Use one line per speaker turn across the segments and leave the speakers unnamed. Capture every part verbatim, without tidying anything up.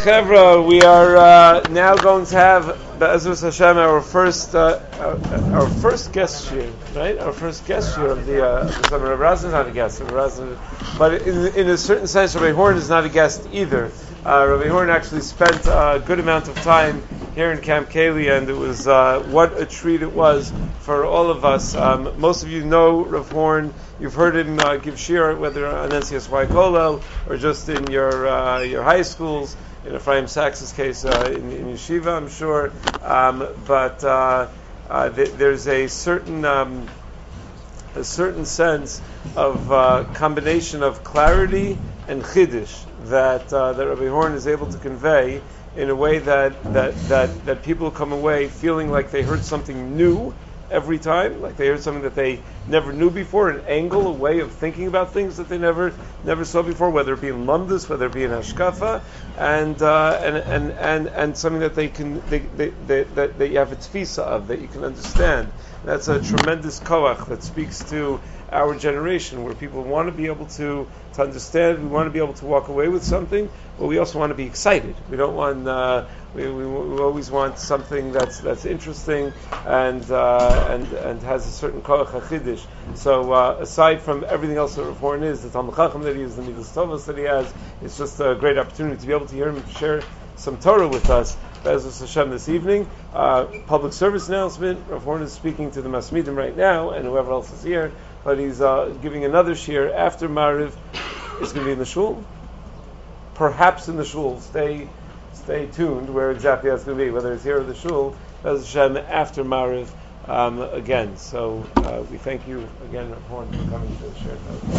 Chevra, we are uh, now going to have Be'ezus Hashem our first uh, our, our first guest year, right? Our first guest year of the uh, of the summer. Rabbi Razin is not a guest, Rabbi Razin, but in, in a certain sense, Rabbi Horn is not a guest either. Uh, Rabbi Horn actually spent a good amount of time here in Camp Kaylee, and it was uh, what a treat it was for all of us. Um, most of you know Rav Horn. You've heard him uh, give shir, whether on N C S Y Kollel or just in your uh, your high schools. In Ephraim Sachs's case, uh, in, in yeshiva, I'm sure. Um, but uh, uh, th- there's a certain um, a certain sense of uh, combination of clarity and chiddush that uh, that Rabbi Horn is able to convey in a way that, that that that people come away feeling like they heard something new every time, like they heard something that they never knew before, an angle, a way of thinking about things that they never never saw before, whether it be in Lumdus, whether it be in Hashkafa, and uh, and, and and and something that they can they, they, they, that, that you have a tfisa of, that you can understand. That's a tremendous koach that speaks to our generation, where people want to be able to, to understand, we want to be able to walk away with something, but we also want to be excited. We don't want, uh, we, we, we always want something that's that's interesting and uh, and and has a certain koach hachidish. So uh, aside from everything else that Rav Horn is, the Talmud Chacham that he is, the Midas Tovos that he has, it's just a great opportunity to be able to hear him share some Torah with us. Be'ezus Hashem this evening. Uh, public service announcement. Rav Horn is speaking to the Masmidim right now, and whoever else is here. But he's uh, giving another shir after Mariv. It's going to be in the shul, perhaps in the shul. Stay, stay tuned where exactly that's going to be, whether it's here or the shul. Be'ezus Hashem after Mariv um, again. So uh, we thank you again, Rav Horn, for coming to the shir.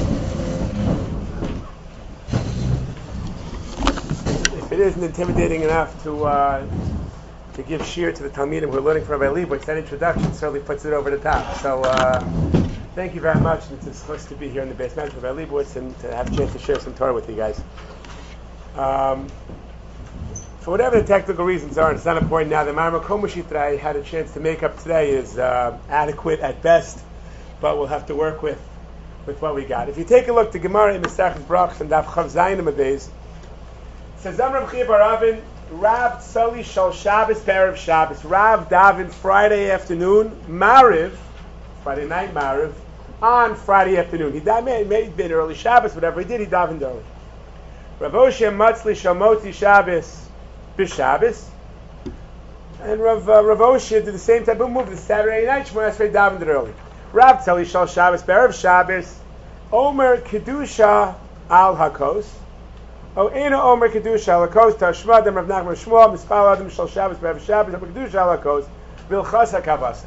If it isn't intimidating enough to uh, to give shir to the Talmidim who are learning from Rabbi Leibowitz, that introduction certainly puts it over the top. So. Uh, Thank you very much, and it's supposed to be here in the base management of Rabbi Leibowitz and to have a chance to share some Torah with you guys. Um, for whatever the technical reasons are, and it's not important now, the Marma Komushit that I had a chance to make up today is uh, adequate at best, but we'll have to work with with what we got. If you take a look, the Gemara in Masechtas Brachos and Daf Chav Zayin Amabez says, Zam Rav Chia bar Avin, Rav Tzali Shal Shabbos Erev Shabbos, Rav Davin Friday afternoon, Mariv, Friday night Mariv, on Friday afternoon. He died, may may have been early Shabbos, whatever he did, he davened early. Rav Osher Matzli Shamoti Shabbos B'Shabbos, and Rav uh, Rav Osher did the same type of move the Saturday night. Shemona Esrei davened early. Rav Tzali Shal Shabbos B'Erev Shabbos, Omer Kedusha Al Hakos, O Ena Omer Kedusha Al Hakos, Tashma Dem Rav Nachman Shmuel Mispal Adam Shal Shabbos B'Erev Shabbos, Omer Kedusha Al Hakos, Vilchas HaKavasei.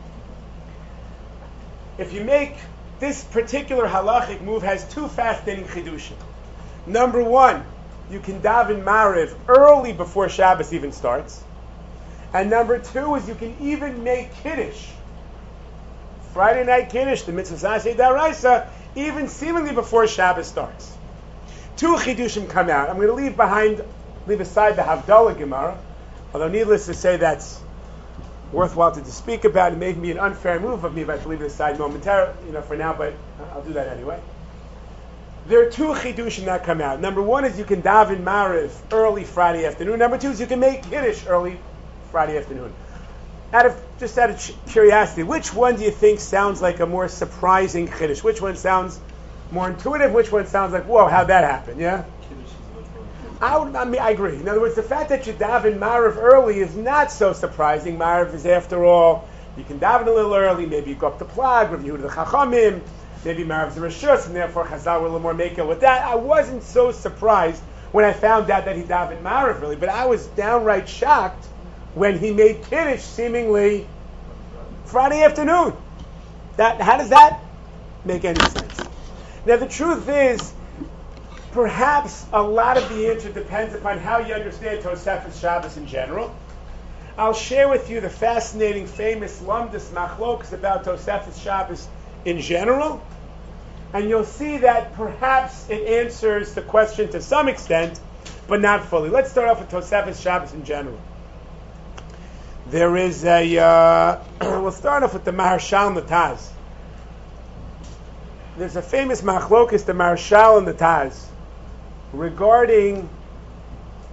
If you make this particular halachic move, has two fascinating chidushim. Number one, you can daven Mariv early before Shabbos even starts. And number two is you can even make Kiddush, Friday night Kiddush, the mitzvah Zasei Daraisa, even seemingly before Shabbos starts. Two chidushim come out. I'm going to leave behind, leave aside the Havdalah Gemara, although needless to say that's worthwhile to speak about. It may be an unfair move of me if I leave it aside momentarily, you know, for now, but I'll do that anyway. There are two chidushim that come out. Number one is you can daven Mariv early Friday afternoon. Number two is you can make Kiddush early Friday afternoon. Out of just out of curiosity, which one do you think sounds like a more surprising Kiddush? Which one sounds more intuitive? Which one sounds like, whoa, how'd that happen? Yeah. I, would, I mean, I agree. In other words, the fact that you daven Mariv early is not so surprising. Mariv is, after all, you can daven a little early. Maybe you go up to Plag, review the Chachamim. Maybe Mariv is a Rishus, and therefore Chazal were a little more makel with that. I wasn't so surprised when I found out that he davened Mariv early, but I was downright shocked when he made Kiddush seemingly Friday afternoon. That how does that make any sense? Now the truth is, perhaps a lot of the answer depends upon how you understand Tosefes Shabbos in general. I'll share with you the fascinating, famous Lumdus Machlokas about Tosefes Shabbos in general, and you'll see that perhaps it answers the question to some extent, but not fully. Let's start off with Tosefes Shabbos in general. There is a, uh, we'll start off with the Maharshal and the Taz. There's a famous Machlokas, the Maharshal and the Taz, regarding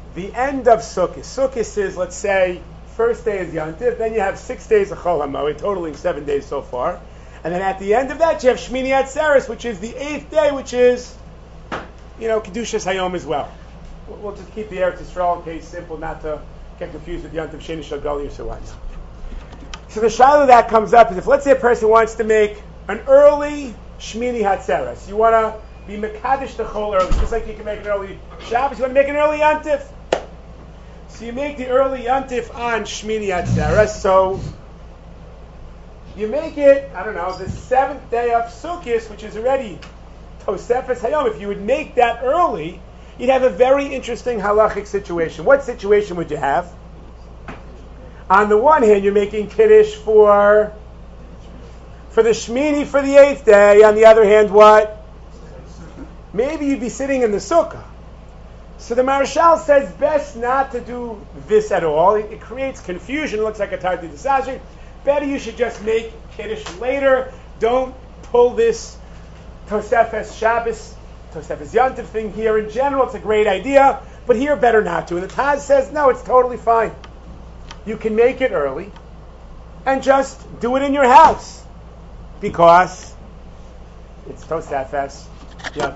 the end of Sukkot. Sukkot is, let's say, first day is Yantiv, then you have six days of Chol HaMoed, totaling seven days so far. And then at the end of that, you have Shmini Atzeres, which is the eighth day, which is, you know, Kedushas Hayom as well. We'll just keep the Eretz Yisrael in case simple, not to get confused with Yantiv Sheni Shagali or so on. So the shaila that comes up is if, let's say, a person wants to make an early Shmini Hatzeres, you want to be Mekadesh the Chol early, just like you can make an early Shabbos, you want to make an early Yantif. So you make the early Yantif on Shmini Hatzeres, so you make it, I don't know, the seventh day of Sukkot, which is already Tosefes Hayom. If you would make that early, you'd have a very interesting halachic situation. What situation would you have? On the one hand, you're making Kiddush for for the Shmini for the eighth day. On the other hand, what? Maybe you'd be sitting in the Sukkah. So the Marshal says best not to do this at all. It, it creates confusion. It looks like a Tardi Desajri. Better you should just make Kiddush later. Don't pull this Tosefes Shabbos, Tosefes Yantiv thing here. In general, it's a great idea, but here better not to. And the Taz says, no, it's totally fine. You can make it early and just do it in your house because it's Tosefes Yantiv.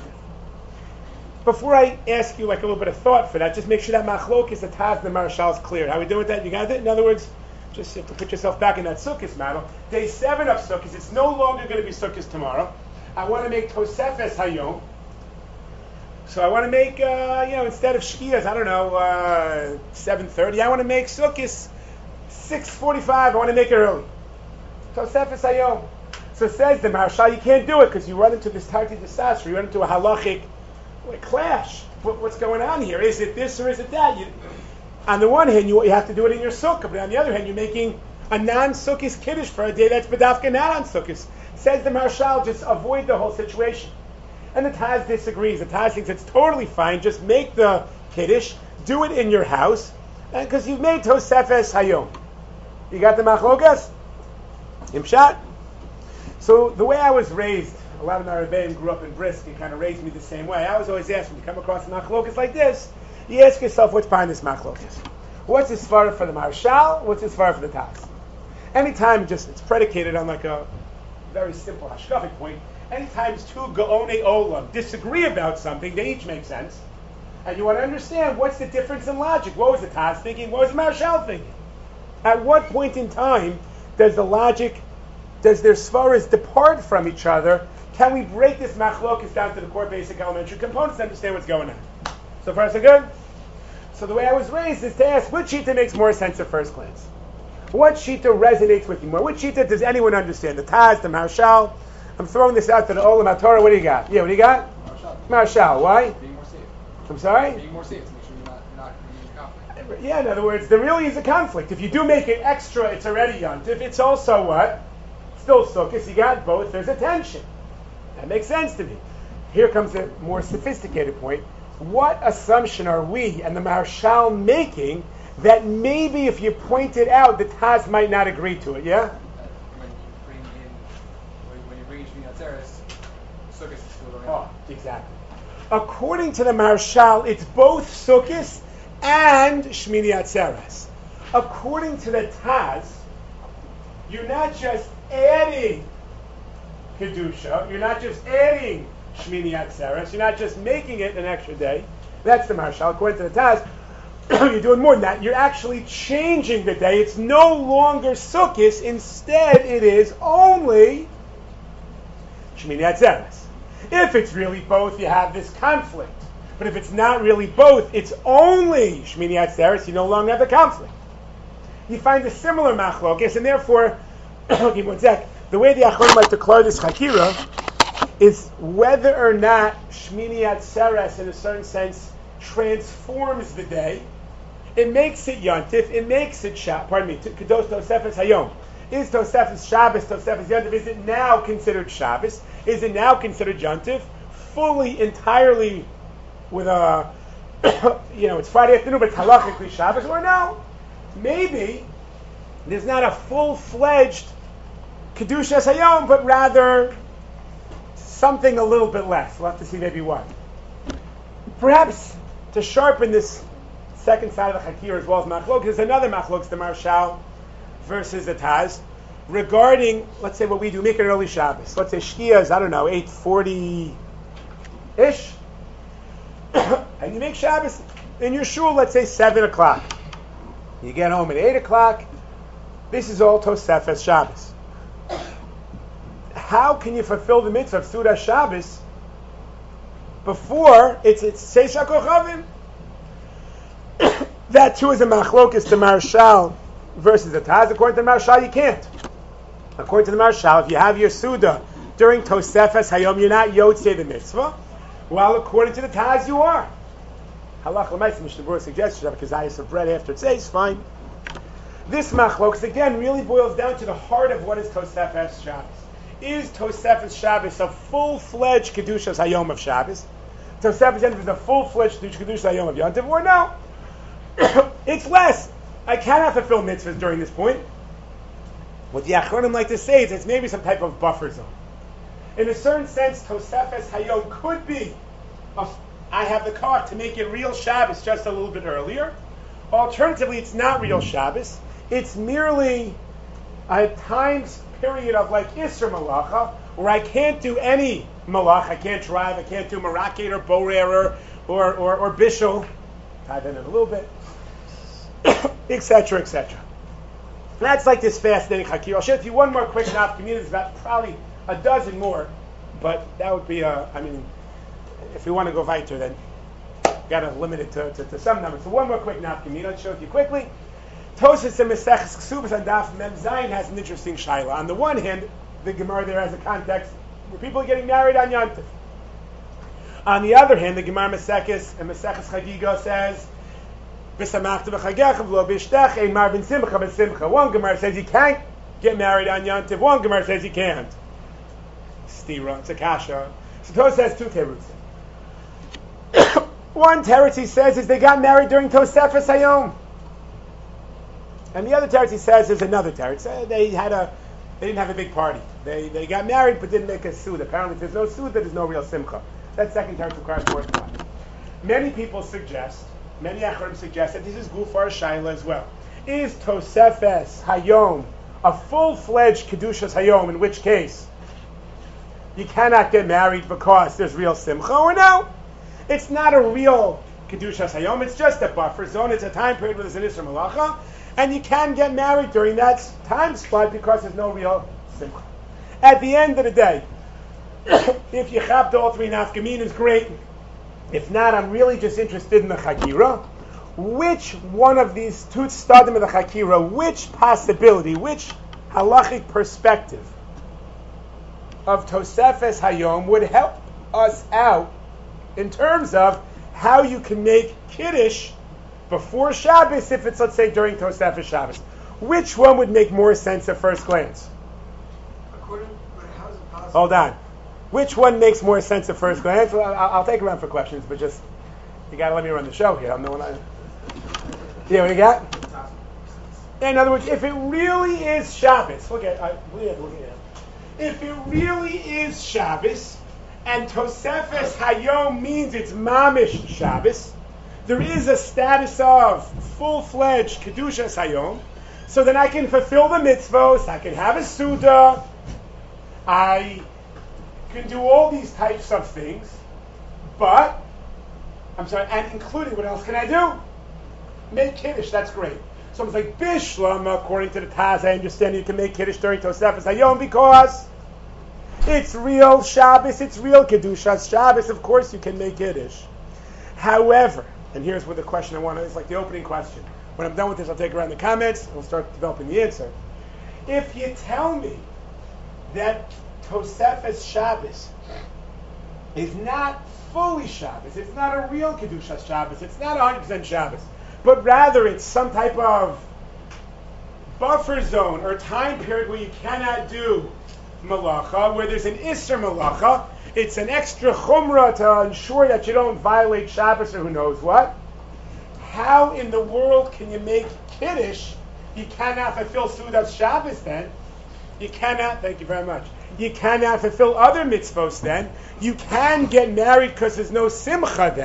Before I ask you like a little bit of thought for that, just make sure that machlokes, the Taz, and the Marshal is clear. How are we doing with that? You got it? In other words, just you have to put yourself back in that Sukkot model. Day seven of Sukkot, it's no longer going to be Sukkot tomorrow. I want to make Tosefes Hayom. So I want to make, uh, you know, instead of Shkiyas, I don't know, uh, seven thirty, I want to make Sukkot six forty-five. I want to make it early. Tosefes Hayom. So says the Marshal, you can't do it because you run into this Tarti Desasra, you run into a halachic like, clash. What, what's going on here? Is it this or is it that? You, on the one hand, you, you have to do it in your Sukkah, but on the other hand, you're making a non-Sukkot Kiddush for a day that's B'dafka not on Sukkot. Says the Marshal, just avoid the whole situation. And the Taz disagrees. The Taz thinks it's totally fine. Just make the Kiddush, do it in your house, because you've made Tosefes Hayom. You got the Machlokas? Imshat? So the way I was raised, a lot of my Rebbeim grew up in Brisk and kind of raised me the same way. I was always asked, when you come across a Machlokas like this, you ask yourself, what's behind this Machlokas? What's the svara for the Marshal? What's the svara for the Taz? Anytime just it's predicated on like a very simple hashkafic point, anytime two Gaonei Olam disagree about something, they each make sense. And you want to understand what's the difference in logic. What was the Taz thinking? What was the Marshal thinking? At what point in time does the logic, does their svaras depart from each other? Can we break this machlokas down to the core basic elementary components to understand what's going on? So far so good? So the way I was raised is to ask, which shita makes more sense at first glance? What shita resonates with you more? Which shita does anyone understand? The Taz, the Marshal? I'm throwing this out to the Olam HaTorah. What do you got? Yeah, what do you got?
Marshal.
Marshal. Why?
Being more safe.
I'm sorry?
Being more safe to make sure you're not, you're not in conflict.
Yeah, in other words, there really is a conflict. If you do make it extra, it's already yontif. It's also what? Still sukkahs. You got both. There's a tension. That makes sense to me. Here comes a more sophisticated point. What assumption are we and the Marshal making that maybe if you point it out, the Taz might not agree to it, yeah?
That when you bring in, when, when you bring in Shmini Atzeres, Sukkot is still going on.
Oh, exactly. According to the Marshal, it's both Sukkot and Shmini Atzeres. According to the Taz, you're not just adding Kedusha, you're not just adding Shmini Atzeres, you're not just making it an extra day. That's the Marshal. According to the Taz, you're doing more than that. You're actually changing the day. It's no longer Sukkot. Instead, it is only Shmini Atzeres. If it's really both, you have this conflict. But if it's not really both, it's only Shmini Atzeres, you no longer have the conflict. You find a similar machlokes, and therefore, give me one sec, the way the Achronim like to declare this Chakira is whether or not Shmini Atzeres, in a certain sense, transforms the day. It makes it Yontif, it makes it Shabbos, pardon me, Kedos Tosefes Hayom. Is Tosefes Shabbos, Tosefes Yontif, is it now considered Shabbos? Is it now considered Yontif? Fully, entirely, with a, you know, it's Friday afternoon, but it's halachically Shabbos, or no? Maybe there's not a full-fledged Kedushas Hayom, but rather something a little bit less. We'll have to see maybe what. Perhaps to sharpen this second side of the Hakira as well as Machlok. There's another Machlok, the Marshal versus the Taz, regarding, let's say what we do, make an early Shabbos. Let's say Shkia is, I don't know, eight forty-ish. And you make Shabbos in your shul, let's say seven o'clock. You get home at eight o'clock. This is all Tosefes Shabbos. How can you fulfill the mitzvah of Suda Shabbos before it's it's Seisha Kochavim? That too is a machlokus to Marshal versus the Taz. According to the Marshal, you can't. According to the Marshal, if you have your Suda during Tosefes Hayom, you're not Yotzei the mitzvah. While according to the Taz, you are. Halach l'maisa, Mishnah Berurah suggests you have a kazayas of bread after it says fine. This machlokus again really boils down to the heart of what is Tosefes Shabbos. Is Tosefes Shabbos a full-fledged Kedushas Hayom of Shabbos? Tosefes Yom is a full-fledged Kedushas Hayom of Yom Tov, or no? It's less. I cannot fulfill mitzvahs during this point. What the Achronim like to say is it's maybe some type of buffer zone. In a certain sense, Tosefes Hayom could be a, I have the car to make it real Shabbos just a little bit earlier. Alternatively, it's not real Shabbos. It's merely a time period of like Isser Malacha, where I can't do any Malach. I can't drive. I can't do Maraket or Borer or or, or Bishul. Tie that in a little bit, et cetera, et cetera. That's like this fascinating Hakir. I'll share with you one more quick naf community. There's about probably a dozen more, but that would be a. I mean, if we want to go weiter, then got to limit it to, to, to some numbers. So one more quick naf community. I'll show it to you quickly. Tosas and Maseches Ksubas and Daf Mem Zayin has an interesting shaila. On the one hand, the Gemara there has a context where people are getting married on Yom Tov. On the other hand, the Gemara Maseches and Maseches Chagiga says, "V'samachta v'chagecha v'lo b'ishtech ein mar ben simcha ben simcha." One Gemara says you can't get married on Yom Tov. One Gemara says you can't. Stira, it's a kasha. So Tosas has two terutzim. One teretz he says is they got married during Tosefes Hayom. And the other teretz he says is another teretz. Uh, they had a, they didn't have a big party. They they got married but didn't make a suda. Apparently, if there's no suda, there's no real simcha. That second teretz requires more thought. Many people suggest, many achronim suggest that this is gufar shaila as well. Is Tosefes Hayom a full-fledged kedushas Hayom? In which case you cannot get married because there's real simcha, or no? It's not a real kedushas Hayom. It's just a buffer zone. It's a time period where there's an Isra Malacha. And you can get married during that time spot because there's no real simcha. At the end of the day, if you chabta all three nafkaminas, great. If not, I'm really just interested in the Chakira. Which one of these two stadim of the Chakira, which possibility, which halachic perspective of Tosefes Hayom would help us out in terms of how you can make Kiddush before Shabbos, if it's, let's say, during Tosefes Shabbos? Which one would make more sense at first glance?
According, but how is it possible?
Hold on. Which one makes more sense at first glance? Well, I'll, I'll take around for questions, but just, you got to let me run the show here. I'm the one I... Yeah, what do you got? In other words, if it really is Shabbos, look at, I, look at, look at it. If it really is Shabbos, and Tosefes Hayom means it's Mamish Shabbos, there is a status of full-fledged Kedushas Hayom, so then I can fulfill the mitzvos, I can have a Suda, I can do all these types of things, but, I'm sorry, and including, what else can I do? Make Kiddush, that's great. Someone's like, Bishlam, according to the Taz, I understand you can make Kiddush during Tosefes Hayom because it's real Shabbos, it's real Kedushas Shabbos, of course you can make Kiddush. However, and here's what the question I want to, it's like the opening question. When I'm done with this, I'll take around the comments, and we'll start developing the answer. If you tell me that Tosefes Shabbos is not fully Shabbos, it's not a real Kedushas Shabbos, it's not one hundred percent Shabbos, but rather it's some type of buffer zone or time period where you cannot do Malacha, where there's an Isser Malacha, it's an extra chumrah to ensure that you don't violate Shabbos or who knows what. How in the world can you make Kiddush? You cannot fulfill Sudas Shabbos then. You cannot, thank you very much. You cannot fulfill other mitzvos then. You can get married because there's no simcha then.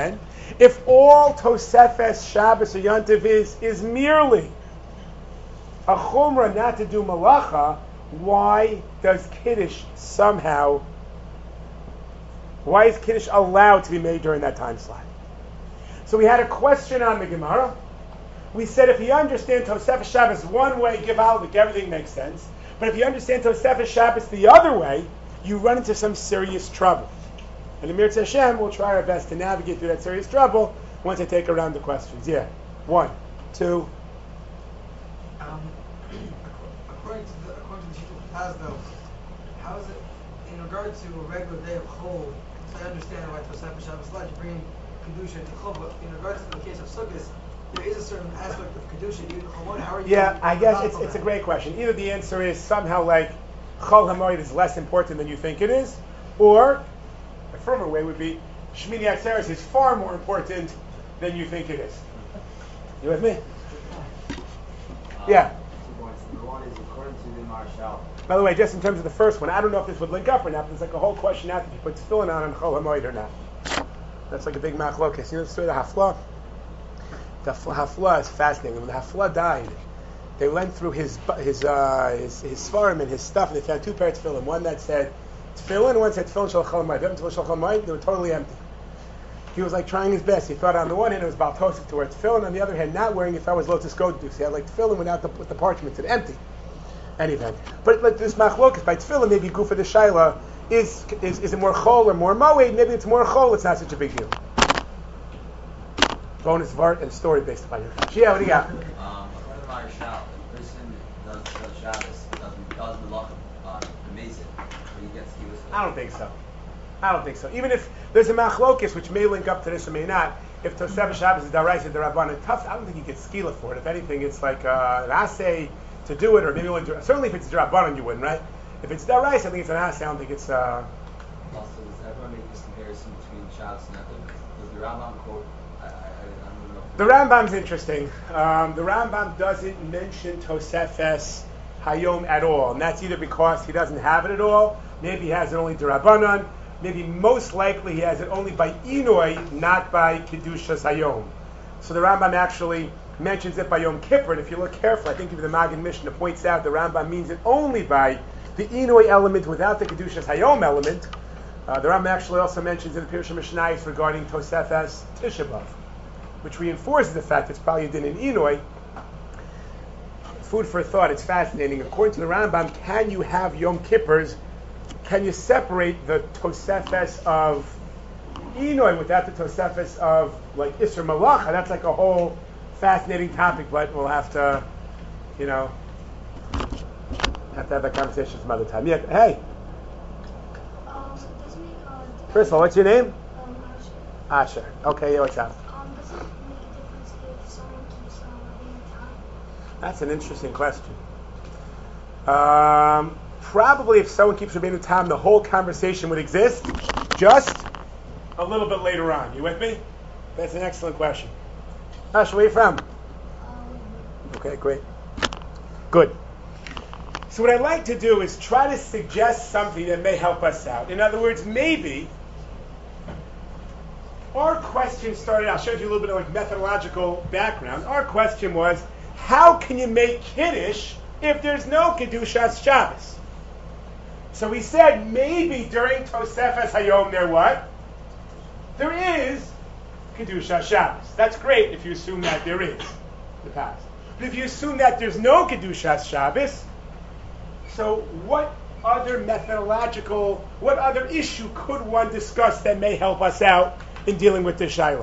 If all Tosefes Shabbos or Yontiv is, is merely a chumrah not to do malacha, why does Kiddush somehow, why is Kiddush allowed to be made during that time slot? So we had a question on the Gemara. We said if you understand Tosefes Shabbos one way, give out, everything makes sense. But if you understand Tosefes Shabbos the other way, you run into some serious trouble. And Amir Hashem will try our best to navigate through that serious trouble once I take a round of questions. Yeah. One, two.
Um, according to the according to the Shittul Pazdo, how is it in regard to a regular day of Chol? So I understand why Tosefes Shabbos like you bring Kedusha to Chol, but in regards to the case of Sukkot, there is a certain aspect of Kedusha even Chol. How are you?
Yeah, I guess it's it's a great question. Either the answer is somehow like Chol HaMoed is less important than you think it is, or a firmer way would be Shmini Atzeres is far more important than you think it is. You with me?
Um,
Yeah.
Two points. Number one is according to the Marshal.
By the way, just in terms of the first one, I don't know if this would link up or not, but there's like a whole question after if you put tefillin on on Chol HaMoed or not. That's like a big machlokes. You know the story of the Hafla? The Hafla is fascinating. When the Hafla died, they went through his his uh, his his svarim and his stuff, and they found two pairs of tefillin. One that said tefillin, and one said tefillin shel Chol HaMoed. Tefillin shel Chol HaMoed, they were totally empty. He was like trying his best. He thought on the one hand it was Baal Tosef to wear tefillin, on the other hand not wearing it thought was Lotus Godus. He had like tefillin without the, with the parchment, it's empty. Any event. But like this machlokas by tefillin, maybe goof of the shaila is, is is it more chol or more moed? Maybe it's more chol. It's not such a big deal. Bonus vart and story based upon your question. Yeah, what do you got?
Um, according to Marshal, the person does the Shabbos doesn't does malacha on the mason, but he gets he was.
I don't think so. I don't think so. Even if there's a machlokis which may link up to this or may not. If Tosefes Shabbos is daraisa derabbanan tough, I don't think you get skila for it. If anything, it's like uh, an assay to do it, or maybe only certainly if it's derabbanan you wouldn't, right? If it's daraisa, I think it's an assay. I don't think it's. Uh,
Also, does everyone make this comparison between Shabbos and Etzim? Does the Rambam quote? I, I, I, I don't know.
The Rambam's interesting. Um, the Rambam doesn't mention Tosefes Hayom at all, and that's either because he doesn't have it at all, maybe he has it only D'Rabbanan, maybe most likely he has it only by Inoi, not by Kedushas Hayom. So the Rambam actually mentions it by Yom Kippur, and if you look carefully, I think even the Magen Mishnah points out the Rambam means it only by the Inoi element without the Kedushas Hayom element. Uh, the Rambam actually also mentions in the Pirush Mishnayos regarding Tosefes Tisha B'Av, which reinforces the fact it's probably din in Inoi. Food for thought, it's fascinating. According to the Rambam, can you have Yom Kippurs, can you separate the Tosefes of Inoi without the Tosefes of like Isser Malacha? That's like a whole fascinating topic, but we'll have to, you know, have to have that conversation some other time. Yeah, hey.
Um, so does it make uh,
First of all, what's your name?
um,
Asher. Okay, yeah, what's up?
um, does it make a difference if someone keeps um, being time?
That's an interesting question. Um, probably if someone keeps Rabbeinu Tam, the whole conversation would exist just a little bit later on. You with me? That's an excellent question. Asher, where are you from?
Um,
Okay, great. Good. So what I'd like to do is try to suggest something that may help us out. In other words, maybe our question started, I'll show you a little bit of like methodological background. Our question was, how can you make Kiddush if there's no Kedushas Shabbos? So we said maybe during Tosefes Hayom there what? There is Kedushas Shabbos. That's great if you assume that there is the past. But if you assume that there's no Kedushas Shabbos, so what other methodological, what other issue could one discuss that may help us out in dealing with this shaila?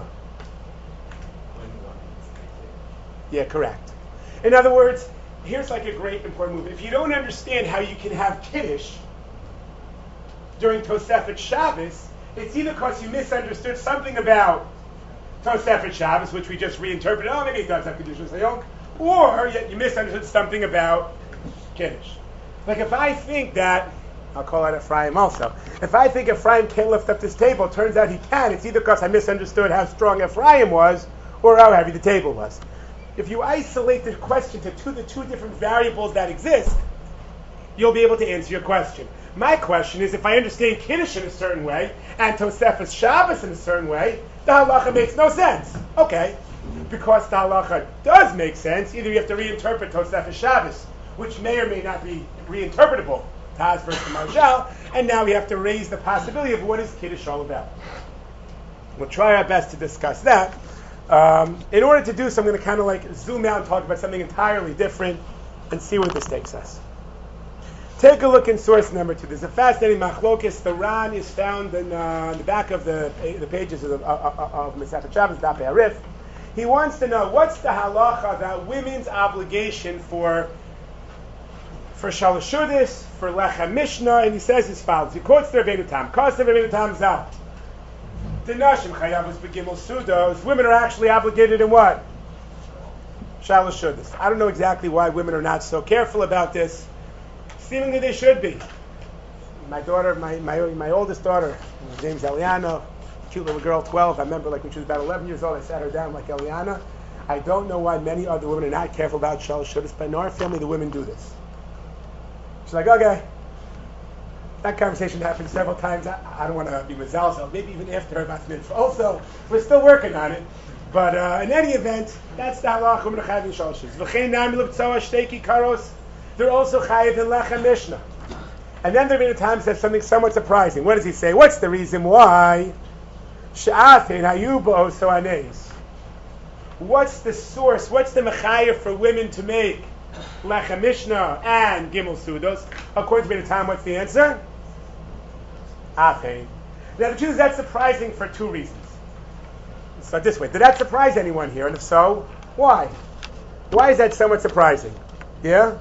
Yeah, correct. In other words, here's like a great important move. If you don't understand how you can have Kiddush during Tosefet Shabbos, it's either because you misunderstood something about Tosefet Shabbos, which we just reinterpreted, oh, maybe it does have Kedusha Sayok, or yet you misunderstood something about Kiddush. Like if I think that, I'll call out Ephraim also, if I think Ephraim can't lift up this table, it turns out he can, it's either because I misunderstood how strong Ephraim was, or how heavy the table was. If you isolate the question to two, the two different variables that exist, you'll be able to answer your question. My question is, if I understand Kiddush in a certain way, and Tosefes Shabbos in a certain way, the halacha makes no sense. Okay, because the halacha does make sense, either you have to reinterpret Tosefes Shabbos, which may or may not be reinterpretable, Taz versus Marshal, and now we have to raise the possibility of what is Kiddush all about. We'll try our best to discuss that. Um, in order to do so, I'm going to kind of like zoom out and talk about something entirely different and see where this takes us. Take a look in source number two. There's a fascinating machlokes. The Ran is found in uh, the back of the, the pages of, the, uh, of Masechet Shabbos, Daf Arif. He wants to know what's the halacha about women's obligation for for Shalashudis, for Lechem Mishnah, and he says as follows. He quotes the Rabbeinu Tam. Kosta Rabbeinu Tam Zal. The Nashim Chayavos Begimel Sudos. Women are actually obligated in what? Shalashudis. I don't know exactly why women are not so careful about this. Seemingly they should be. My daughter, my my, my oldest daughter, her name's Eliana, cute little girl, twelve. I remember like when she was about eleven years old, I sat her down like Eliana. I don't know why many other women are not careful about Shalashudis, but in our family the women do this. She's like, okay. That conversation happened several times. I, I don't want to be mezalzel. Maybe even after her bat mitzvah. Also, we're still working on it. But uh, in any event, that's the halacha women are chayav in Shalashudis. V'chein nami l'btzoa shteki karos. They're also chayav in Lechem Mishnah. And then the Rebbeinu Tam says something somewhat surprising. What does he say? What's the reason why? She'atein hayu bo so anes. What's the source? What's the mechayev for women to make Lechem Mishnah and Gimel Sudos? According to Rebbeinu Tam, what's the answer? Atein. Now the truth is that's surprising for two reasons. So this way, did that surprise anyone here? And if so, why? Why is that somewhat surprising? Yeah?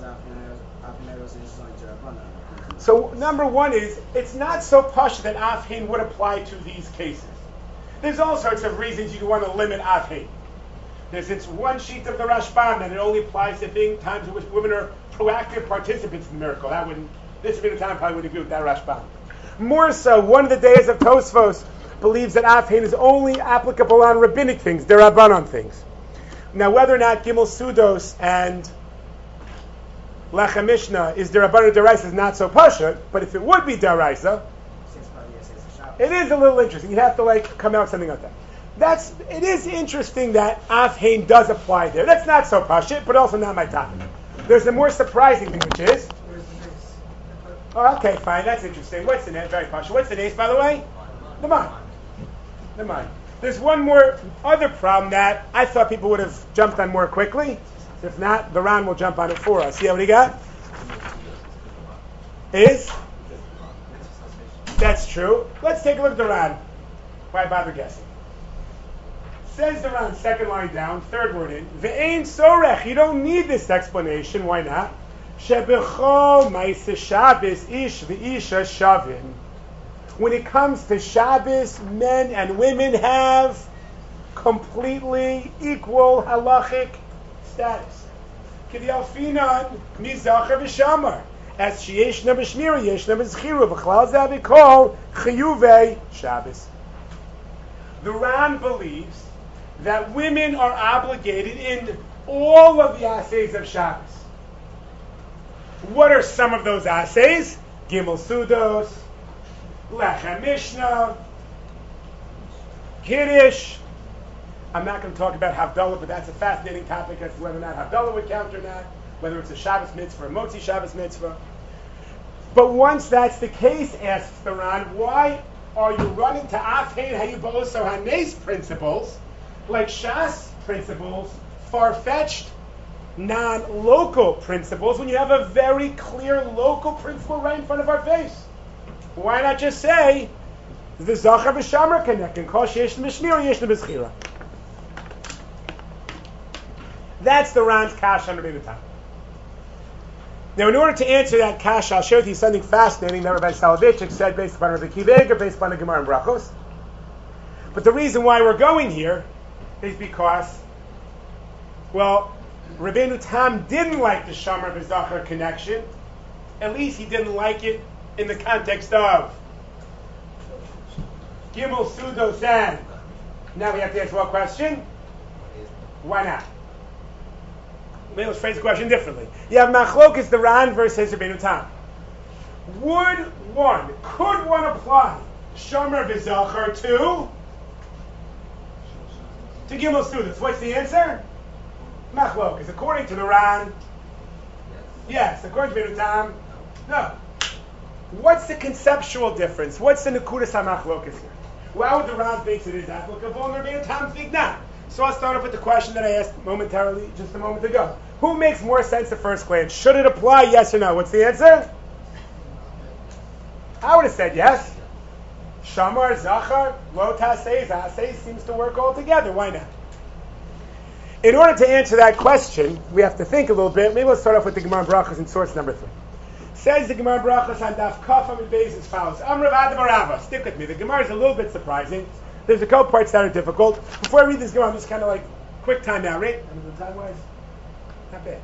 So number one is, it's not so posh that Afhin would apply to these cases. There's all sorts of reasons you want to limit Afhin. There's it's one sheet of the Rashbam that it only applies to things, times in which women are proactive participants in the miracle. That wouldn't, this bit of time probably wouldn't agree with that Rashbam. More so, one of the days of Tosfos believes that Afhin is only applicable on rabbinic things, derabanan things. Now whether or not Gimel Sudos and Lechem Mishnah is derabanan deraisa is not so pasha, but if it would be deraisa, it is a little interesting. You'd have to like come out with something like that. That's it is interesting that Afhin does apply there. That's not so pasha, but also not my topic. There's a more surprising thing, which is. Oh, okay, fine. That's interesting. What's the name? Very pasha. What's the name, by the way? The mind. The mind. There's one more other problem that I thought people would have jumped on more quickly. If not, the Ran will jump on it for us. See what he got? Is? That's true. Let's take a look at the Ran. Why bother guessing? Says the Ran, second line down, third word in. Ve'ein sorech. You don't need this explanation. Why not? Shebechol ma'aseh Shabbos ish ve'isha shavin. When it comes to Shabbos, men and women have completely equal halachic status. K'dialfinan mizacher v'shamar. As sheyeshna b'shmira, yeshna b'zchiru, v'chlal zeh v'kol chiyuvei Shabbos. The Ran believes that women are obligated in all of the assays of Shabbos. What are some of those assays? Gimel Sudos, Lechem Mishnah, Kiddush. I'm not going to talk about Havdalah, but that's a fascinating topic as to whether or not Havdalah would count or not, whether it's a Shabbos mitzvah or a Motzi Shabbos mitzvah. But once that's the case, asks the Ran, why are you running to Afhein Hayuboso Hanes principles, like Shas principles, far-fetched, non-local principles, when you have a very clear local principle right in front of our face? Why not just say the Zachar v'Shamar connect and call Sheish Mishmir or Yesh B'Schira? That's the Ran's kash on Rebbeinu Tam. Now, in order to answer that kash, I'll share with you something fascinating that Rabbi Soloveitchik said based upon Rabbi Akiva Eiger, based upon the Gemara and Brachos. But the reason why we're going here is because, well, Rebbeinu Tam didn't like the Shamar v'Zachar connection. At least he didn't like it in the context of Gimel Sudos and. Now we have to answer what question? Why not? Maybe let's phrase the question differently. You have Machlokes, the Ran versus Rebbeinu Tam. Would one, could one apply Shomer v'Zachar to to Gimel Sudas. What's the answer? Machlokas. According to the Ran, yes. According to Minutam, no. What's the conceptual difference? What's the Nekudas HaMachlokas here? Why would the Ran think it is applicable and Minutam think not? So I'll start off with the question that I asked momentarily, just a moment ago. Who makes more sense at first glance? Should it apply, yes or no? What's the answer? I would have said yes. Shamar, Zachar, Lo Tasei, Zasei seems to work all together. Why not? In order to answer that question, we have to think a little bit. Maybe let's start off with the Gemara Brachas in source number three. Says the Gemara Brachas on Daf Kafam and Beis as follows. Amrav Adam Arava. Stick with me. The Gemara is a little bit surprising. There's a couple parts that are difficult. Before I read this Gemara, I'm just kind of like, quick time now, right? Time-wise? Not bad.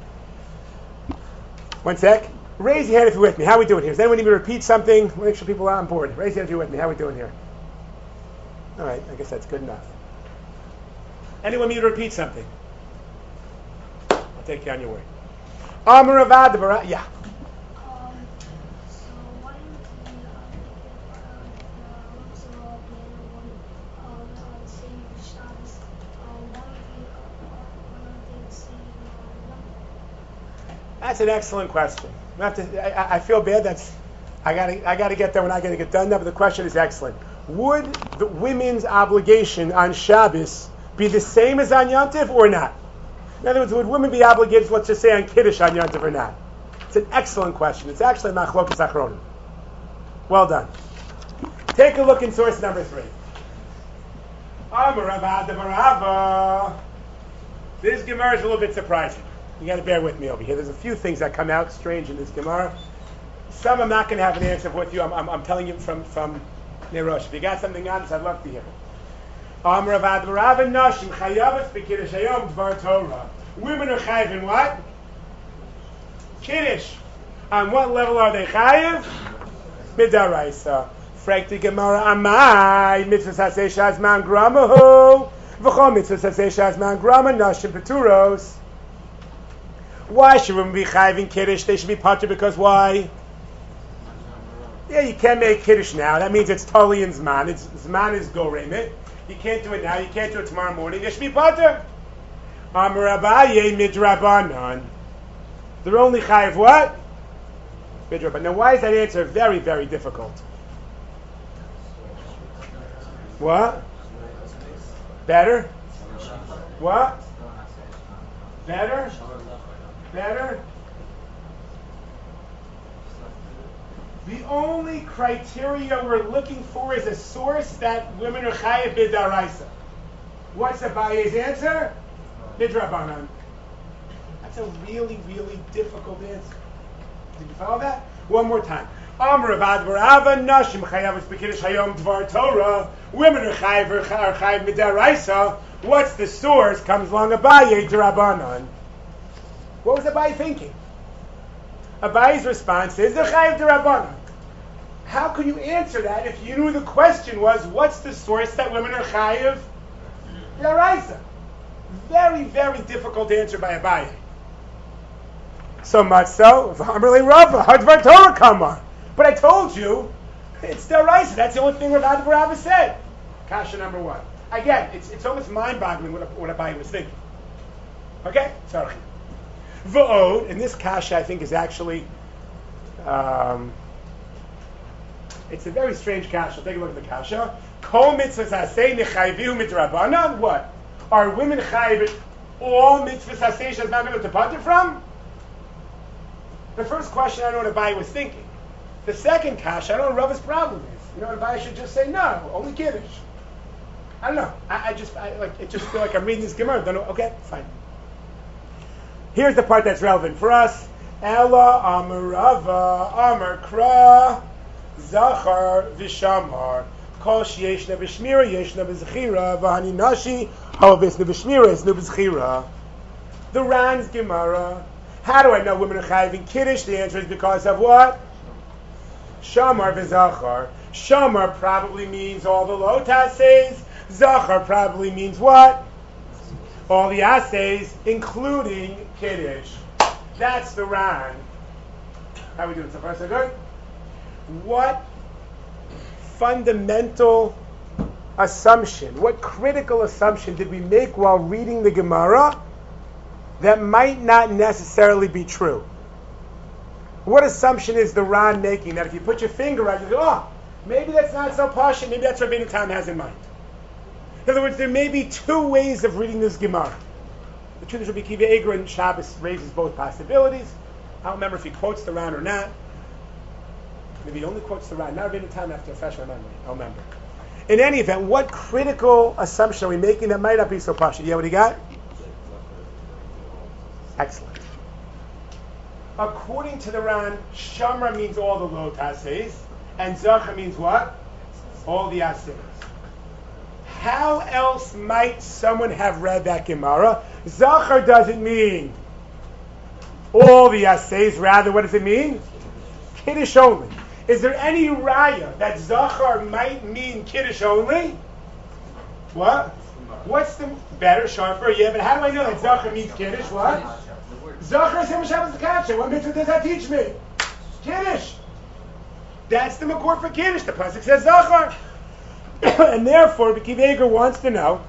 One sec. Raise your hand if you're with me. How are we doing here? Does anyone need me to repeat something? We'll make sure people are on board. Raise your hand if you're with me. How are we doing here? All right, I guess that's good enough. Anyone need me to repeat something? I'll take you on your word. Amar Avad Bara. Yeah.
Um, so why didn't the uh, the uh, one um uh, same Shabbos? Um, why don't they uh, why don't they say um,
That's an excellent question. We have to, I, I feel bad. That's I gotta I gotta get there when I gotta get done. But the question is excellent. Would the women's obligation on Shabbos be the same as on Yontif or not? In other words, would women be obligated, let's just say, on Kiddush on Yontif or not? It's an excellent question. It's actually Machlokas Achronim. Well done. Take a look in source number three. Amar Avad Barava. This Gemara is a little bit surprising. You got to bear with me over here. There's a few things that come out strange in this Gemara. Some I'm not going to have an answer for you. I'm, I'm, I'm telling you from from Nerosh. If you got something on this, I'd love to hear it. Amar Avad Barava Nashim Chayavas B'Kiddush Hayom Dvar Torah. Women are chayiv in what? Kiddush. On what level are they chayiv? Midaraisa. Frakti Gemara Amai Mitzvah Sasei Shazman Gramahu V'chol Mitzvah Sasei Shazman Grama Nashim Peturos. Why should women be chayiv in Kiddush? They should be patur because why? Yeah, you can't make Kiddush now. That means it's totally in Zman. It's, Zman is go remit. You can't do it now. You can't do it tomorrow morning. They should be patur. Amar Abaye midrabanan. They're only chayiv what? Midrabanan. Now, why is that answer very, very difficult? What? Better? What? Better? Better? The only criteria we're looking for is a source that women are chayiv b'daraisa. What's Abaye's answer? Midrabanan. That's a really, really difficult answer. Did you follow that? One more time. Amar Avad Barava Nashim Chayavas B'Kiddush Hayom Dvar Torah. Women are chayiv are chayiv midaraisa. What's the source? Comes along Abaye Darabanan. What was Abaye thinking? Abaye's response is the chayiv derabanan. How can you answer that if you knew the question was what's the source that women are chayiv deraisa? Very, very difficult answer by Abaye. So much so, Amrli Rava, Hadvar Torah Kamar. But I told you, it's deraisa. That's the only thing Rav Rava said. Kasha number one. Again, it's it's almost mind-boggling what, what Abaye was thinking. Okay? Sorry. V'od, and this kasha I think is actually, um, it's a very strange kasha. Take a look at the kasha. Kol mitzvahs hasei nechayvihu midrabanan. What? Are women chayiv all mitzvahs hasei she's not going to depart from? The first question, I don't know what Abaye was thinking. The second kasha, I don't know what Rava's problem is. You know, Abaye should just say no, only Kiddush. I don't know. I, I just, I like, it just feel like I'm reading this Gemara. Don't know. Okay, fine. Here's the part that's relevant for us. Ella Amarava Amar Kra Zachar Vishamar Kol Sheyeshna B'Shmira Yeshna B'Zechira V'Hani Nashi Hovisna B'Shmira Yeshna B'Zechira. The Ran's Gemara. How do I know women are chayiv in Kiddush? The answer is because of what? Shamar V'Zachar. Shamar probably means all the lotas says. Zachar probably means what? All the assays, including Kiddush. That's the Ran. How are we doing so far? So good? What fundamental assumption, what critical assumption did we make while reading the Gemara that might not necessarily be true? What assumption is the Ran making that if you put your finger out, you go, oh, maybe that's not so posh, maybe that's what Rabbeinu Tam has in mind. In other words, there may be two ways of reading this Gemara. The truth is, Rabbi Akiva Eiger in Shabbos raises both possibilities. I don't remember if he quotes the Ran or not. Maybe he only quotes the Ran. Not Rabbeinu Tam after a fresh memory. I don't remember. In any event, what critical assumption are we making that might not be so posh? Yeah, what do you got? Excellent. According to the Ran, Shamra means all the lo taseis, and Zachar means what? All the aseis. How else might someone have read that Gemara? Zachar doesn't mean all the aseis, rather what does it mean? Kiddush only. Is there any raya that Zachar might mean Kiddush only? What? What's the better, sharper? Yeah, but how do I know that Zachar means Kiddush? What? Zachar Shem Shabbos Kasha. What mitzvah does that teach me? Kiddush. That's the makor for Kiddush. The pasuk says Zachar. And therefore, Rabbi Akiva Eiger wants to know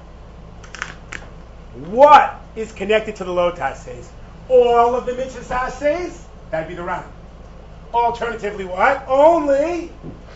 what is connected to the lo taseis. All of the mitzvahs taseis? That'd be the Ran. Alternatively, what? Only,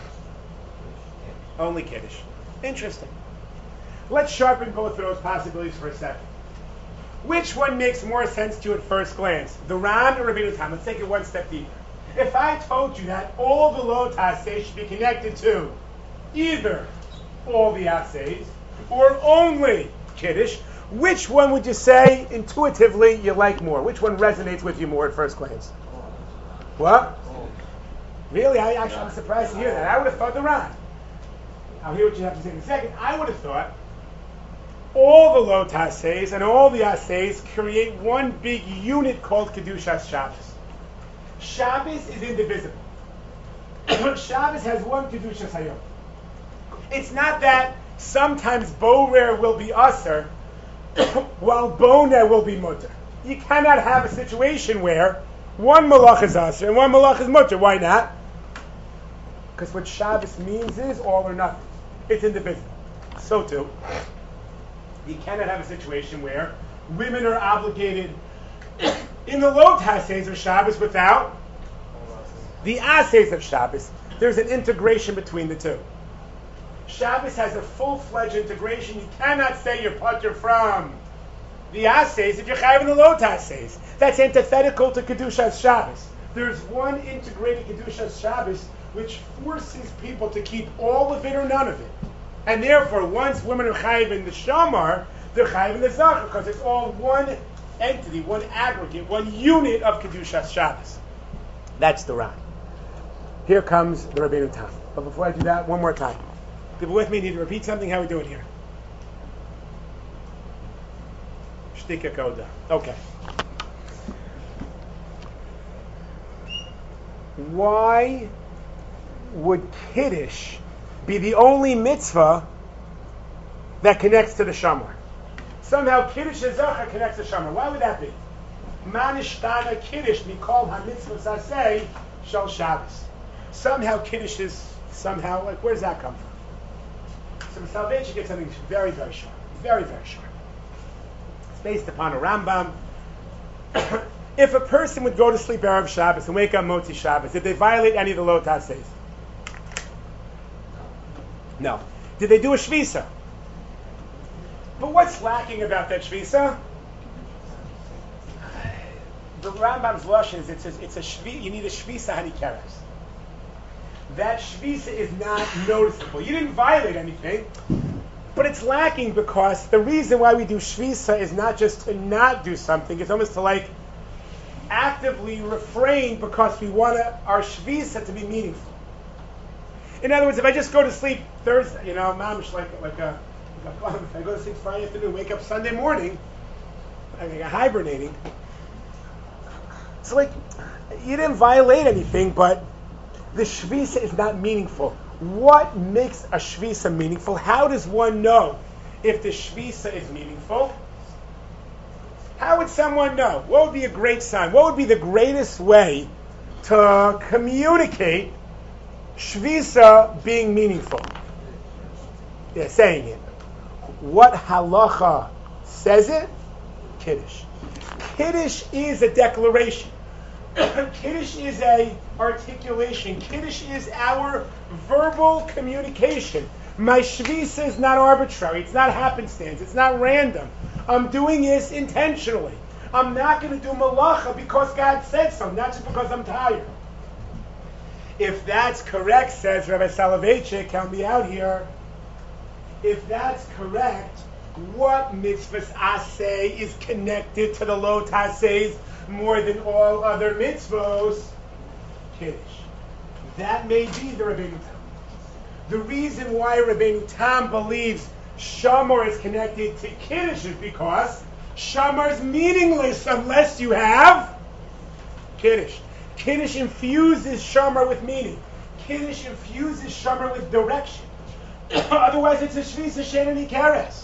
only Kiddush. Interesting. Let's sharpen both of those possibilities for a second. Which one makes more sense to you at first glance? The Ran or Rabbeinu Tam? Let's take it one step deeper. If I told you that all the lo taseis should be connected to either all the aseis or only Kiddush, which one would you say intuitively you like more? Which one resonates with you more at first glance? What? Really? I actually am surprised to hear that. I would have thought the Ran. I'll hear what you have to say in a second. I would have thought all the lo taseis and all the aseis create one big unit called Kedushas Shabbos. Shabbos is indivisible. Shabbos has one Kedushas Hayom. It's not that sometimes Borer will be Aser while Boner will be Mutter. You cannot have a situation where one malach is Aser and one malach is Mutter. Why not? Because what Shabbos means is all or nothing. It's indivisible. So too, you cannot have a situation where women are obligated in the lo taseis of Shabbos without the aseis of Shabbos. There's an integration between the two. Shabbos has a full-fledged integration. You cannot say you're putter from the aseis if you're chayav in the lo taseis. That's antithetical to Kedushas Shabbos. There's one integrated Kedushas Shabbos which forces people to keep all of it or none of it. And therefore, once women are chayiv in the shamar, they're chayiv in the zachar, because it's all one entity, one aggregate, one unit of Kedushas Shabbos. That's the Ran. Here comes the Rabbeinu Tam. But before I do that, one more time. People with me need to repeat something. How are we doing here? Shtika koda. Okay. Why would Kiddush be the only mitzvah that connects to the Shamar? Somehow Kiddush Zachar connects to Shamar. Why would that be? Manishtana Kiddush mikol ha-mitzvah saseh shal Shabbos. Somehow Kiddush is somehow, like, where does that come from? So the salvation gets something very, very short. Very, very short. It's based upon a Rambam. If a person would go to sleep Erev Shabbos and wake up Motzi Shabbos, did they violate any of the lo taseis? No. Did they do a shvisa? But what's lacking about that shvisa? The Rambam's lashon is it's a, it's a shvi, you need a shvisa hanikeres. That shvisa is not noticeable. You didn't violate anything, but it's lacking because the reason why we do shvisa is not just to not do something. It's almost to like actively refrain because we want our shvisa to be meaningful. In other words, if I just go to sleep Thursday, you know, mamish like like a, like a if I go to sleep Friday afternoon, wake up Sunday morning, I'm like hibernating. It's like you didn't violate anything, but the shvisa is not meaningful. What makes a shvisa meaningful? How does one know if the shvisa is meaningful? How would someone know? What would be a great sign? What would be the greatest way to communicate shvisa being meaningful? They're saying it. What halacha says it? Kiddush. Kiddush is a declaration. Kiddush is a articulation. Kiddush is our verbal communication. My shvisa is not arbitrary. It's not happenstance. It's not random. I'm doing this intentionally. I'm not going to do malacha because God said so, not just because I'm tired. If that's correct, says Rabbi Soloveitchik, help me out here. If that's correct, what mitzvahs aseh is connected to the lo tasehs more than all other mitzvahs? Kiddush. That may be the Rabbeinu Tam. The reason why Rabbeinu Tam believes Shamar is connected to Kiddush is because Shamar is meaningless unless you have Kiddush. Kiddush infuses Shamar with meaning. Kiddush infuses Shamar with direction. Otherwise, it's a Shvisa Shenani Keres.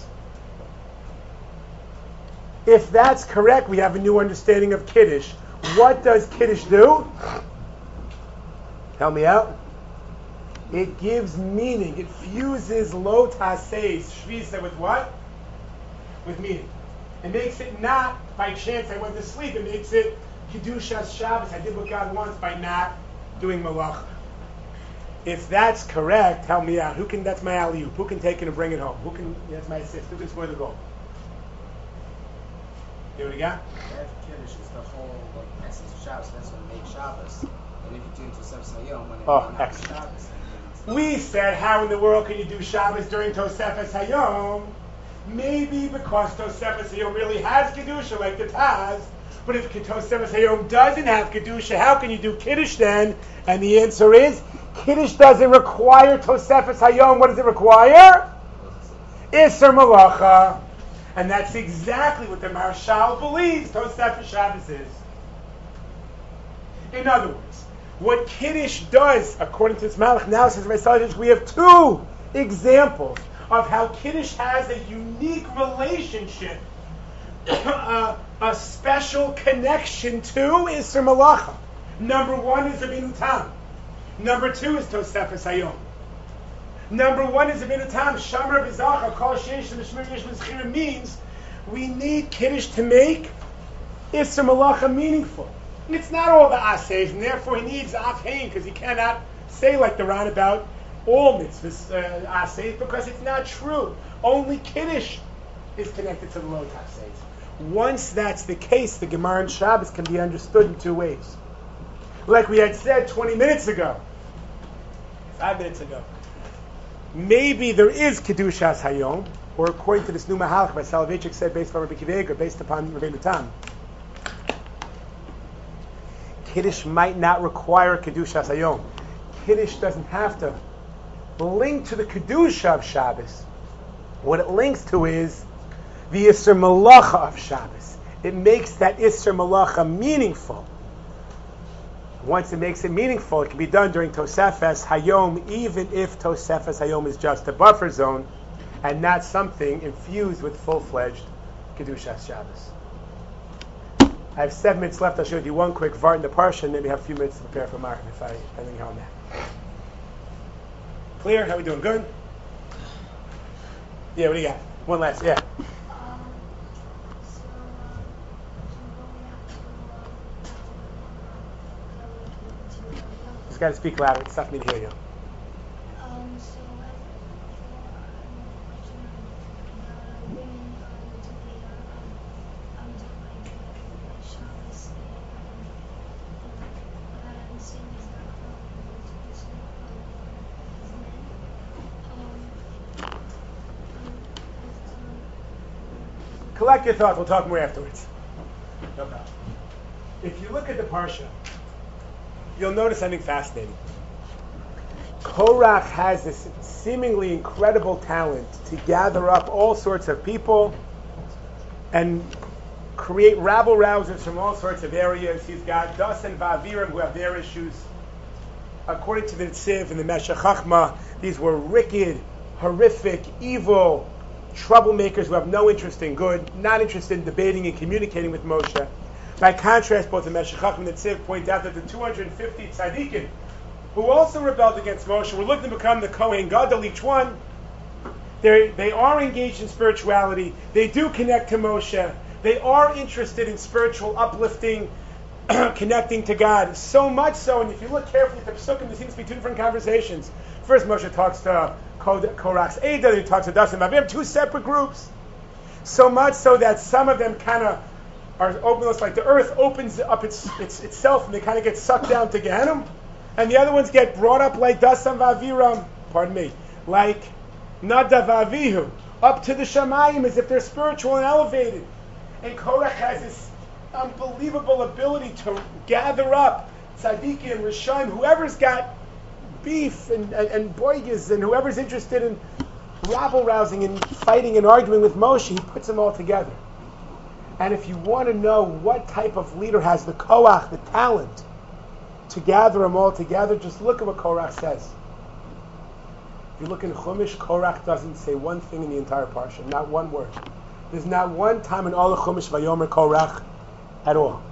If that's correct, we have a new understanding of Kiddush. What does Kiddush do? Help me out. It gives meaning. It fuses lo tasehs, Shvisa, with what? With meaning. It makes it not by chance I went to sleep. It makes it Kedushas Shabbos. I did what God wants by not doing malacha. If that's correct, help me out. Who can? That's my alley-oop. Who can take it and bring it home? Who can? That's my assist. Who can score the goal? You what you got?
That Kiddush is the whole like, essence of Shabbos. That's what makes Shabbos. And if you do it to Tosefes Hayom, when it
Oh,
not
excellent.
Shabbos,
We said, how in the world can you do Shabbos during Tosefes Hayom? Maybe because Tosefes Hayom really has Kedusha, like the Taz. But if Tosefes Hayom doesn't have Kedusha, how can you do Kiddush then? And the answer is, Kiddush doesn't require Tosefes Hayom. What does it require? Isser Malacha. And that's exactly what the Marshal believes Tosefes Shabbos is. In other words, what Kiddush does, according to this Malach analysis, we have two examples of how Kiddush has a unique relationship, a, a special connection to Isser Malacha. Number one is Rabbeinu Tam. Number two is Tosefes Hayom. Number one is Rabbeinu Tam. Shamar B'zacha Kol Sheish L'Shmir Yesh L'Zchira means we need Kiddush to make Isser Malacha meaningful. And it's not all the assays, and therefore he needs afhein because he cannot say like the Ran about all mitzvahs uh, assays because it's not true. Only Kiddush is connected to the lo assays. Once that's the case, the Gemara and Shabbos can be understood in two ways. Like we had said twenty minutes ago, five minutes ago, maybe there is Kedushas Hayom, or according to this new Mahalach by Soloveitchik said based on Rabbi Akiva Eiger, based upon Rabbeinu Tam, Kiddush might not require Kedushas Hayom. Kiddush doesn't have to link to the Kedusha of Shabbos. What it links to is the Isser Malacha of Shabbos. It makes that Isser Malacha meaningful. Once it makes it meaningful, it can be done during Tosefes Hayom, even if Tosefes Hayom is just a buffer zone and not something infused with full-fledged Kedushas Shabbos. I have seven minutes left. I'll show you one quick vart in the parsha, and maybe have a few minutes to prepare for Mark if I anything how I'm at. Clear? How we doing? Good? Yeah, what do you got? One last, yeah.
Um, so, um, I'm going to, um,
Just got to speak louder. It's tough for me to hear you.
Um, so I before I question the women um, do they um um do like like Shabbos and um what I'm saying is that um it's as men um um
Collect your thoughts. We'll talk more afterwards. No problem. If you look at the parsha, you'll notice something fascinating. Korach has this seemingly incredible talent to gather up all sorts of people and create rabble-rousers from all sorts of areas. He's got Das and Va'aviram who have their issues. According to the Tziv and the Meshech Chachma, these were wicked, horrific, evil troublemakers who have no interest in good, not interested in debating and communicating with Moshe. By contrast, both the Meshech Chachma and the Tziv point out that the two hundred fifty tzaddikim, who also rebelled against Moshe, were looking to become the Kohen Gadol, each one, They they are engaged in spirituality. They do connect to Moshe. They are interested in spiritual uplifting, connecting to God. So much so, and if you look carefully at the Pesukim, there seems to be two different conversations. First, Moshe talks to Korach's Eidah, then he talks to Dasan Aviram, two separate groups. So much so that some of them kind of are open, like the earth opens up its, its itself and they kind of get sucked down to Gehenna. And the other ones get brought up like Dasan Aviram, pardon me, like Nadav Avihu, up to the Shamayim as if they're spiritual and elevated. And Korach has this unbelievable ability to gather up tzaddikim and rishayim, whoever's got beef and, and, and boigas and whoever's interested in rabble-rousing and fighting and arguing with Moshe, he puts them all together. And if you want to know what type of leader has the koach, the talent, to gather them all together, just look at what Korach says. If you look in Chumash, Korach doesn't say one thing in the entire parsha, not one word. There's not one time in all the Chumash Vayomer Korach at all.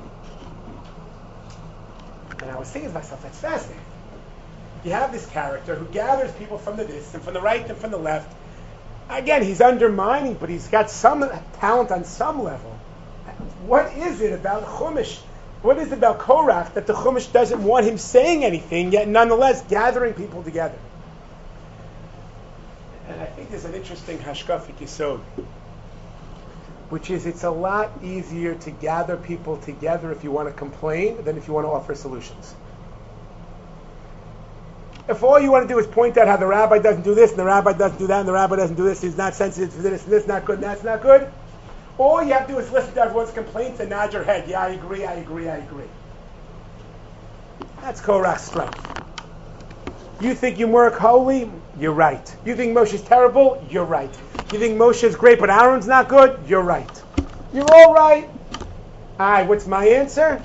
And I was thinking to myself, that's fascinating. You have this character who gathers people from the this and from the right and from the left. Again, he's undermining, but he's got some talent on some level. What is it about Chumash? What is it about Korach that the Chumash doesn't want him saying anything, yet nonetheless gathering people together? And I think there's an interesting hashkafik yisod, which is it's a lot easier to gather people together if you want to complain than if you want to offer solutions. If all you want to do is point out how the rabbi doesn't do this and the rabbi doesn't do that and the rabbi doesn't do this, he's not sensitive to this and this, not good and that's not good, all you have to do is listen to everyone's complaints and nod your head. Yeah, I agree, I agree, I agree. That's Korach's strength. You think you work holy? You're right. You think Moshe's terrible? You're right. You think Moshe's great but Aaron's not good? You're right. You're all right. All right, what's my answer?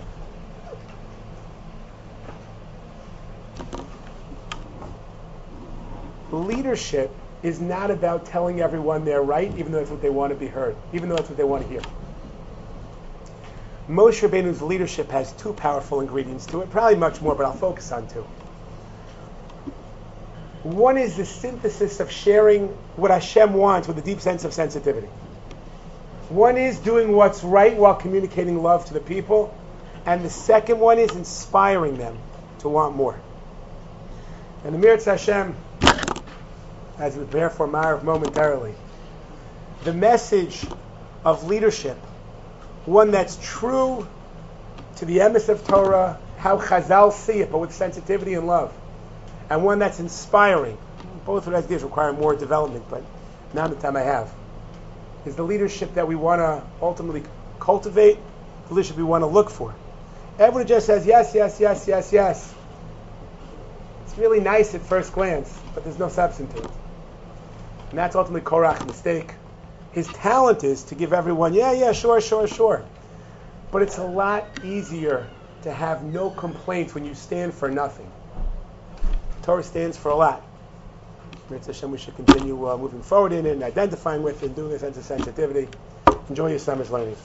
Leadership is not about telling everyone they're right, even though that's what they want to be heard, even though that's what they want to hear. Moshe Rabbeinu's leadership has two powerful ingredients to it, probably much more, but I'll focus on two. One is the synthesis of sharing what Hashem wants with a deep sense of sensitivity. One is doing what's right while communicating love to the people, and the second one is inspiring them to want more. And the Mirz Hashem, as we prepare for Ma'ariv momentarily, the message of leadership, one that's true to the emes of Torah, how Chazal see it, but with sensitivity and love, and one that's inspiring. Both of those ideas require more development, but now the time I have, is the leadership that we want to ultimately cultivate, the leadership we want to look for. Everyone just says yes, yes, yes, yes, yes. It's really nice at first glance, but there's no substance to it. And that's ultimately Korach's mistake. His talent is to give everyone, yeah, yeah, sure, sure, sure. But it's a lot easier to have no complaints when you stand for nothing. Torah stands for a lot. Mirz Hashem, we should continue uh, moving forward in it and identifying with it and doing a sense of sensitivity. Enjoy your summer's learning.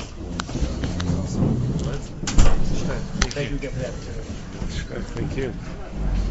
Thank you again for that.
Thank you.